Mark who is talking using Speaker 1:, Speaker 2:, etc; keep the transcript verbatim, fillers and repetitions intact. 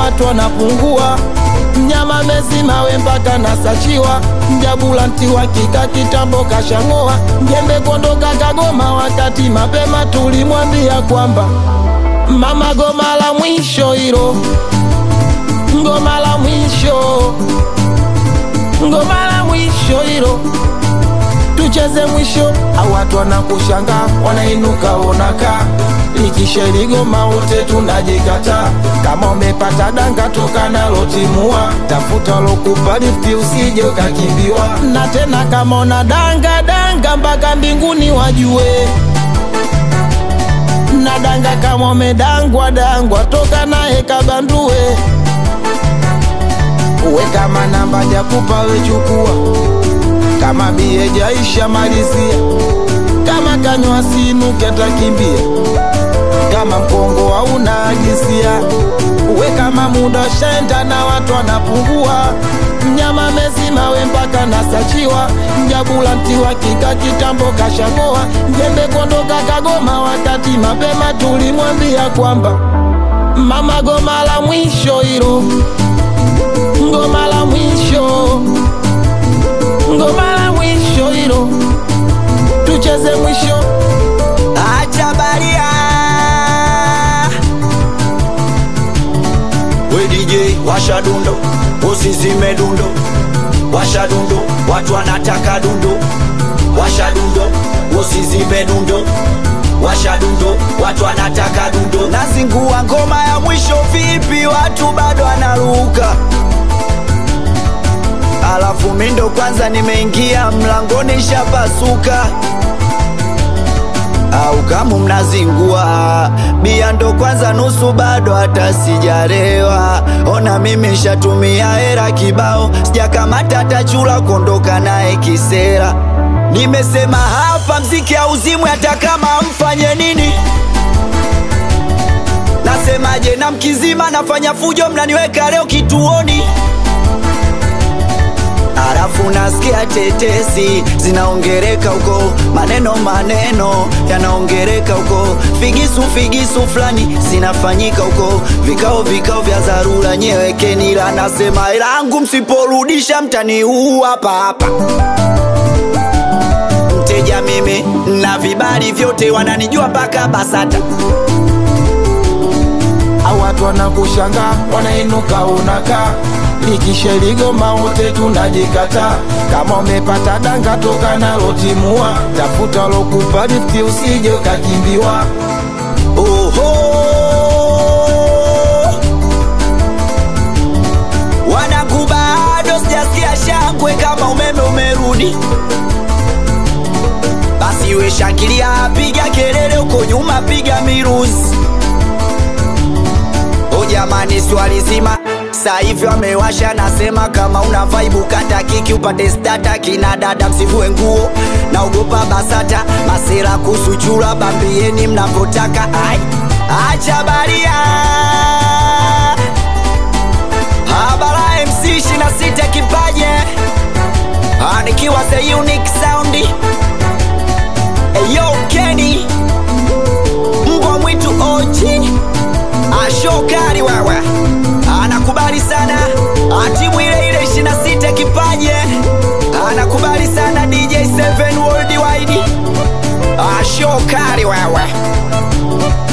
Speaker 1: watu wanapungua. Mnyama mezima we mpaka nasachiwa, mjabulanti wa kika kitambo kashangoa. Jembe kondoka Kagoma wakati mapema tulimwambia kwamba mama goma la mwisho hilo, ngoma la mwisho, ngoma la mwisho hilo, tucheze mwisho. Au watu wanakushanga wanainuka onaka, likisheli goma wote tunajikata. Kama umepata danga toka nalo timua, tafuta lokupa lifti usije ukakimbiwa. Na tena kama una danga danga mpaka mbinguni wajue, na danga kama umedangwa dangwa toka nae kabandue. Uwe kama namba jakupa we chukua, kama bie jaisha malizia, kama kanywa sinuke takimbia, kama mkongo hauna agisia. Uwe kama muda shenda na watu wanapungua, mnyama mezima we mpaka nasachiwa, mjabulanti wa kika kitambo kashangoa. Jembe kondoka Kagoma wakati mapema tulimwambia kwamba mama goma la mwisho hilo, ngoma la mwisho, ngoma la mwisho hilo, tucheze mwisho.
Speaker 2: Acha baria we D J washa dundo, usizime dundo, washa dundo, watu wanataka dundo, washa dundo, usizime dundo, washa dundo, watu wanataka dundo. Nazingua ngoma ya mwisho vipi, watu bado wanaruka, alafu mindo kwanza nimeingia mlangoni shapasuka. Au kama mnazingua bia ndo kwanza nusu bado hata sijarewa. Ona mimi shatumia hera kibao, sijakamata tachula kondoka nae kisera. Nimesema hapa mziki hauzimwi hata kama mfanye nini. Nasemaje na mkizima nafanya fujo mnaniweka leo kituoni. Arafu nasikia tetesi zinaongereka huko, maneno maneno yanaongereka huko, figisu figisu flani zinafanyika huko, vikao vikao vya dharura nyewekeni. La nasema ilangu msiporudisha mtaniua hapa hapa. Mteja mimi na vibali vyote wananijua mpaka Basata.
Speaker 1: Au watu wanakushanga wanainuka unaka, likisheli goma wote tunajikata. Kama umepata danga toka nalo timua, tafuta lokupa lifti usije ukakimbiwa.
Speaker 2: Oho, wanangu bado sijasikia shangwe kama umeme umerudi. Basi we shangilia, piga kelele uko nyuma, piga miruzi. O jamani swali zima sa hivi wamewasha, nasema kama una vibe kata kiki upate stata. Kina dada msivue nguo, naogopa Basata. Masera kusuchura bambieni mnapotaka. Ai, acha baria habara M C ishirini na sita kipaje, anikiwa the unique sound. Eyo Kenny mbwa mwitu ochi ashokari wewe, anakubali sana atimu ile ile ishirini na sita kipaje, anakubali sana D J seven worldwide ashokari wewe.